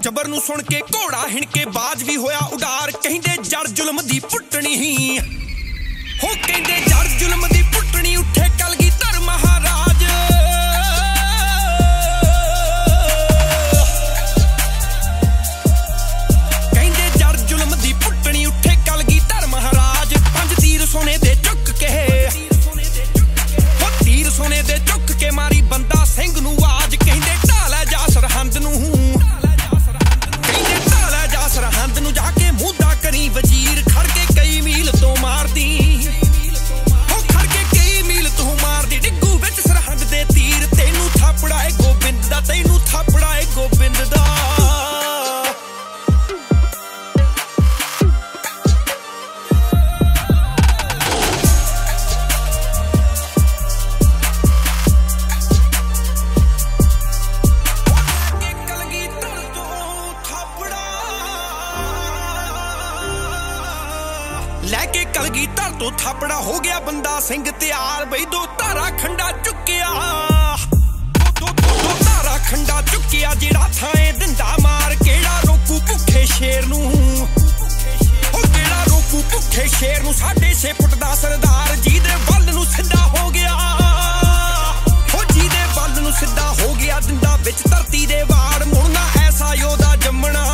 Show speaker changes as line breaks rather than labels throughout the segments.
जबर नूं सुन के घोड़ा हिणके बाज भी होया उडार कहिंदे जड़ जुल्म दी पुट्टणी हो कहिंदे जड़ जुल्म दी पुट्टणी उठे कलगीधर महाराज कहिंदे जड़ जुल्म दी पुट्टणी उठे कलगीधर महाराज पंज तीर सोने दे चुक के हो तीर सोने दे चुक के मारी बंदा सिंह नूं आवाज कहिंदे ढाला जा सरहंद नूं सरहंद नूं जाके मुद्दा करी वजीर खड़ के कई मील तो मार दी हो खड़ के कई मील तो मार दी डिग्गू विच सरहंद दे तीर तैनू थापड़ाए गोबिंद दा तैनू थापड़ाए गोबिंद दा लैके कलगीधर तो थापड़ा हो गया बंदा सिंह तैयार बई दो धारा खंडा चुकिया दो धारा खंडा चुकिया जेड़ा थाए दिंदा मार केड़ा रोकू भुखे शेर नूं ओ केड़ा रोकू भुखे शेर नूं 6.5 फुट दा सरदार जी दे बल नूं सिद्धा हो गया हो जी दे बल नूं सिद्धा हो गया दिंदा विच धरती दे वाड़ मुड़ना ऐसा योदा जम्मना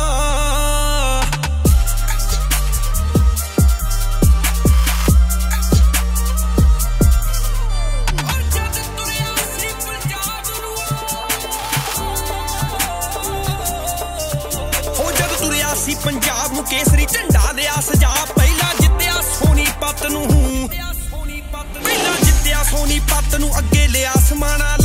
पंजाब नूं केसरी झंडा दिया सजा पहला जित्तिया सोनीपत नूं पहला जित्तिया सोनीपत नूं अगे लिया समाना